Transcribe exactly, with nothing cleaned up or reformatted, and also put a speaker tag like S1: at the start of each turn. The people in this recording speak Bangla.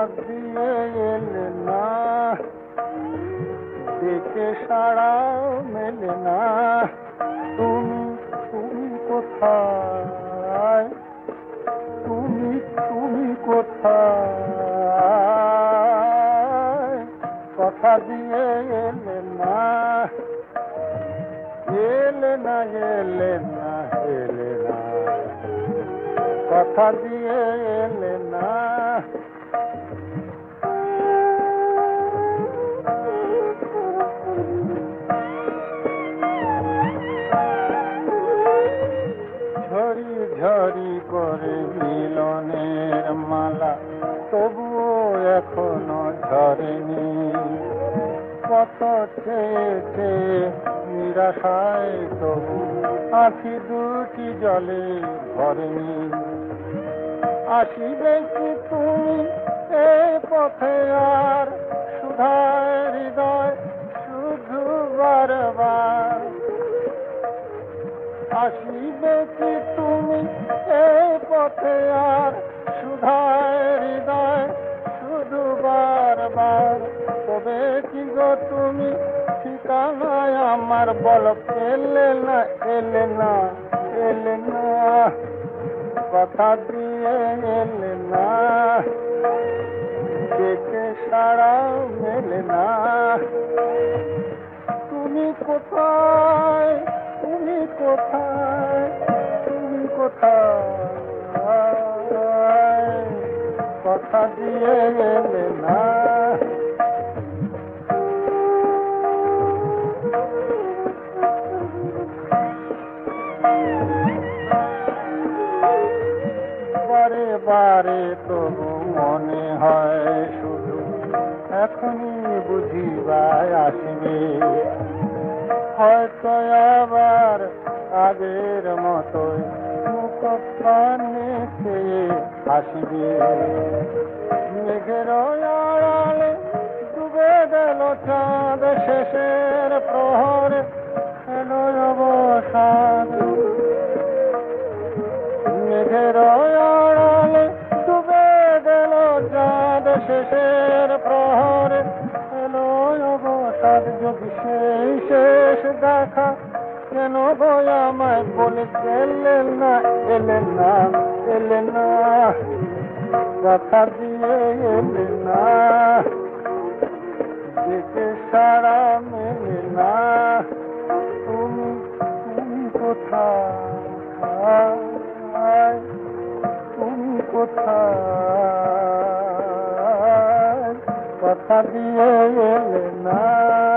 S1: দিয়ে এলে না, দেখে সাড়া মেলে না। তুমি তুমি কোথায়, তুমি তুমি কোথায়, কথা দিয়ে এলে না, এলে না এলে না এলে না, কথা দিয়ে এলে না। ঝরি ঝরি করে মিলনের মালা, তবুও এখনো ঝরেনি। কত চেয়েছে নিরাশায়, তবু আঁখি দুটি জলে ভরেনি। আসিবে কি তুমি এই পথে আর, সুধায় হৃদয় শুধু বারবার। আসিবে কি তুমি এই পথে আর, সুধায় হৃদয় শুধু বারবার। তবে কি গো তুমি ঠিকানায় আমার, বল এলে না এলে না এলে না, কথা দিয়ে এলে না, দেখে সাড়া মেলে না। তুমি কোথায়, তুমি কোথায়, তুমি কোথায়, কথা দিয়ে এলে না। বারে বারে তবু মনে হয় শুধু এখনই বুঝিবায় আসবে। হয়তো আবার আগের মতোই মুখ পানে চেয়ে হাসিবে। মেঘের আড়ালে ডুবে গেল চাঁদ, শেষের প্রহরে এলো অবসাদ। মেঘের আড়ালে ডুবে গেল চাঁদ, শেষের প্রহরে এলো অবসাদ। যদি সেই শেষ দেখা কেন গো আমায় বলে এলে না এলে না এলে না, কথা দিয়ে এলে না, দেখে সাড়া মেলে না। তুমি তুমি কোথায়, তুমি কোথায়, কথা দিয়ে এলে না।